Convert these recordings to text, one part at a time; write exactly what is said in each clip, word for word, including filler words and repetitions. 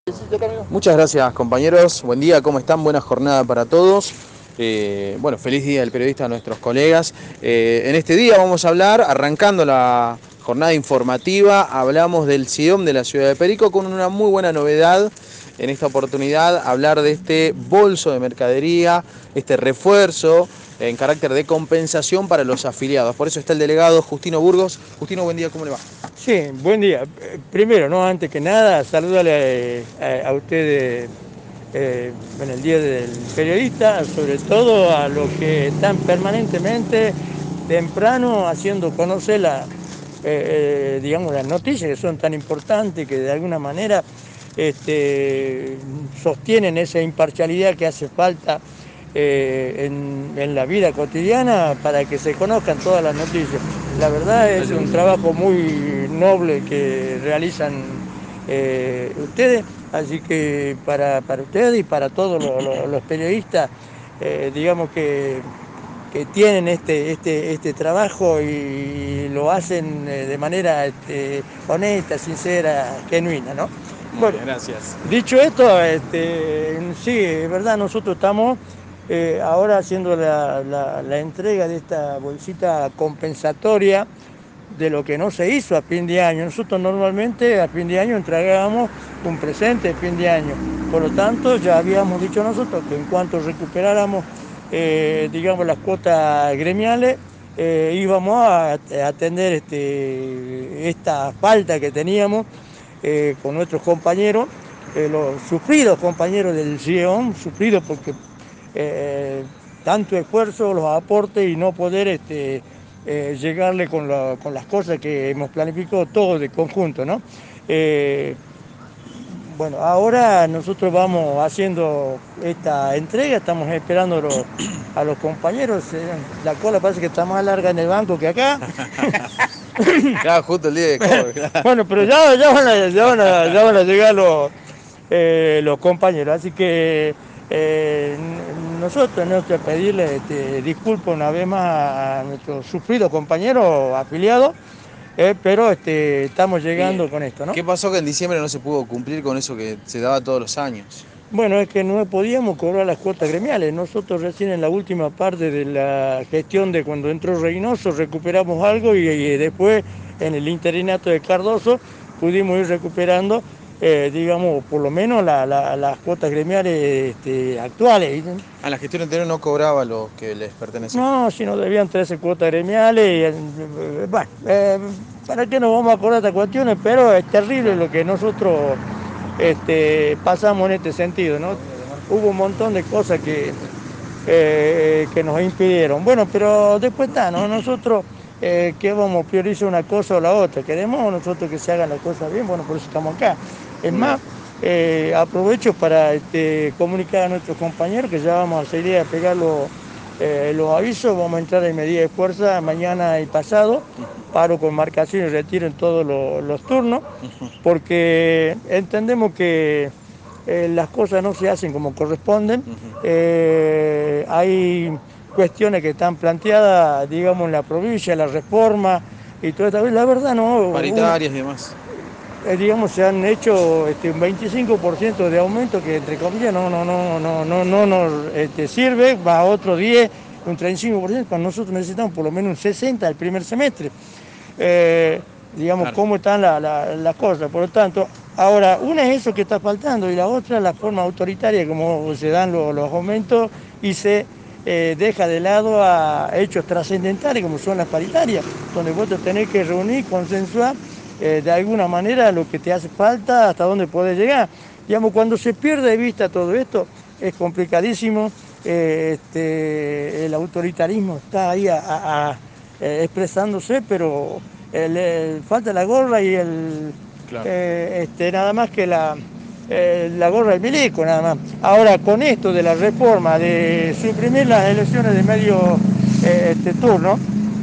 Muchas gracias, compañeros. Buen día, ¿cómo están? Buena jornada para todos. Eh, bueno, feliz día del periodista a nuestros colegas. Eh, en este día vamos a hablar, arrancando la jornada informativa, hablamos del C I D O M de la ciudad de Perico con una muy buena novedad. En esta oportunidad, hablar de este bolso de mercadería, este refuerzo en carácter de compensación para los afiliados. Por eso está el delegado Justino Burgos. Justino, buen día, ¿cómo le va? Sí, buen día. Primero, no, antes que nada, saludale a, a, a ustedes eh, en el Día del Periodista, sobre todo a los que están permanentemente temprano haciendo conocer la, eh, eh, digamos, las noticias que son tan importantes, que de alguna manera este, sostienen esa imparcialidad que hace falta eh, en, en la vida cotidiana para que se conozcan todas las noticias. La verdad es un trabajo muy noble que realizan eh, ustedes, así que para, para ustedes y para todos los, los, los periodistas, eh, digamos que, que tienen este, este, este trabajo y lo hacen de manera este, honesta, sincera, genuina, ¿no? Bueno, gracias. Dicho esto, este, sí, es verdad, nosotros estamos eh, ahora haciendo la, la, la entrega de esta bolsita compensatoria de lo que no se hizo a fin de año. Nosotros normalmente a fin de año entregábamos un presente de fin de año. Por lo tanto, ya habíamos dicho nosotros que en cuanto recuperáramos, eh, digamos, las cuotas gremiales, eh, íbamos a, a atender este, esta falta que teníamos eh, con nuestros compañeros, eh, los sufridos compañeros del C I E O M, sufridos porque eh, tanto esfuerzo, los aportes y no poder este, eh, llegarle con, la, con las cosas que hemos planificado todos de conjunto, ¿no? Eh, bueno, ahora nosotros vamos haciendo esta entrega, estamos esperando los, a los compañeros, eh, la cola parece que está más larga en el banco que acá. Claro, justo el día de cobre, claro. Bueno, pero ya, ya, van, a, ya, van, a, ya van a llegar los, eh, los compañeros, así que eh, nosotros tenemos que pedirle este, disculpas una vez más a nuestros sufridos compañeros afiliados, eh, pero este, estamos llegando Bien. con esto, ¿no? ¿Qué pasó que en diciembre no se pudo cumplir con eso que se daba todos los años? Bueno, es que no podíamos cobrar las cuotas gremiales. Nosotros recién en la última parte de la gestión de cuando entró Reynoso recuperamos algo y, y después en el interinato de Cardoso pudimos ir recuperando, eh, digamos, por lo menos la, la, las cuotas gremiales este, actuales. A la gestión anterior no cobraba lo que les pertenecía. No, si nos debían trece cuotas gremiales y, eh, bueno, eh, ¿para qué nos vamos a acordar estas cuestiones? Pero es terrible lo que nosotros este, pasamos en este sentido, ¿no? Hubo un montón de cosas que, eh, que nos impidieron. Bueno, pero después está, ¿no? Nosotros eh, que vamos a priorizar una cosa o la otra. Queremos nosotros que se hagan las cosas bien, bueno, por eso estamos acá. Es más, eh, aprovecho para este, comunicar a nuestros compañeros que ya vamos a salir a pegar los, eh, los avisos, vamos a entrar en medida de fuerza mañana y pasado, paro con marcación y retiro en todos los, los turnos, porque entendemos que eh, las cosas no se hacen como corresponden, eh, hay cuestiones que están planteadas, digamos, en la provincia, la reforma y todo esto, la verdad no... Paritarias y demás. Eh, digamos, se han hecho este, un veinticinco por ciento de aumento que entre comillas no, no, no, no, no, no nos este, sirve, va a otro diez, un treinta y cinco por ciento, cuando nosotros necesitamos por lo menos un sesenta por ciento el primer semestre. Eh, digamos, claro, cómo están la, la, las cosas. Por lo tanto, ahora, una es eso que está faltando y la otra la forma autoritaria como se dan los, los aumentos y se eh, deja de lado a hechos trascendentales como son las paritarias, donde vos te tenés que reunir, consensuar eh, de alguna manera lo que te hace falta, hasta dónde podés llegar. Digamos, cuando se pierde de vista todo esto, es complicadísimo, eh, este, el autoritarismo está ahí a, a, a, eh, expresándose, pero el, el, falta la gorra y el, claro, eh, este, nada más que la, eh, la gorra del milico, nada más. Ahora, con esto de la reforma, de suprimir las elecciones de medio eh, este, turno,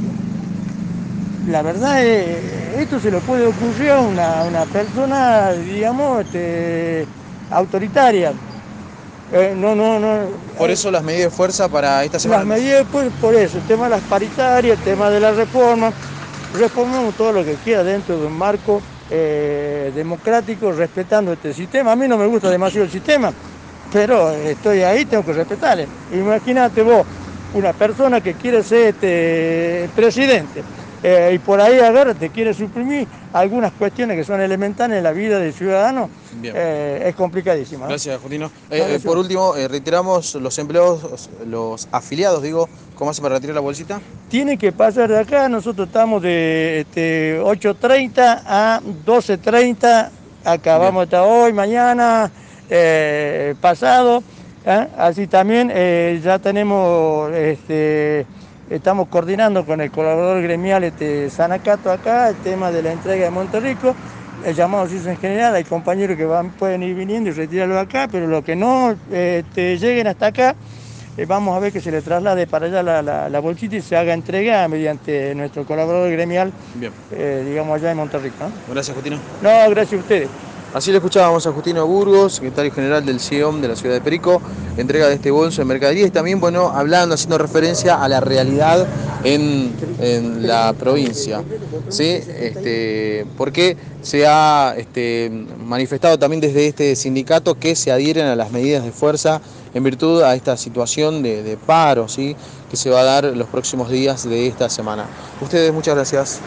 la verdad es, esto se le puede ocurrir a una, una persona, digamos, este, autoritaria. Eh, no, no, no. Por eso las medidas de fuerza para esta semana. Las medidas, pues, por eso, el tema de las paritarias, el tema de la reforma, reformamos todo lo que queda dentro de un marco eh, democrático, respetando este sistema. A mí no me gusta demasiado el sistema, pero estoy ahí, tengo que respetarle. Imagínate vos, una persona que quiere ser este, presidente, eh, y por ahí agarra, te quiere suprimir algunas cuestiones que son elementales en la vida del ciudadano, eh, es complicadísimo, ¿no? Gracias, Justino. No, Eh, gracias. eh, por último, eh, reiteramos, los empleados, los afiliados, digo, ¿cómo hacen para retirar la bolsita? Tienen que pasar de acá, nosotros estamos de este, ocho treinta a doce treinta, acá Bien. vamos hasta hoy, mañana, eh, pasado, ¿eh? Así también eh, ya tenemos, este, estamos coordinando con el colaborador gremial este, Sanacato acá, el tema de la entrega de Monterrico. El llamado se hizo en general, hay compañeros que van, pueden ir viniendo y retirarlo acá, pero los que no este, lleguen hasta acá, eh, vamos a ver que se le traslade para allá la, la, la bolsita y se haga entrega mediante nuestro colaborador gremial, eh, digamos allá en Monterrico, ¿no? Gracias, Justino. No, gracias a ustedes. Así le escuchábamos a Justino Burgos, secretario general del C I O M de la ciudad de Perico, entrega de este bolso de mercadería y también, bueno, hablando, haciendo referencia a la realidad en, en la provincia, ¿sí? Este, porque se ha este, manifestado también desde este sindicato que se adhieren a las medidas de fuerza en virtud a esta situación de, de paro, ¿sí? Que se va a dar los próximos días de esta semana. Ustedes, muchas gracias.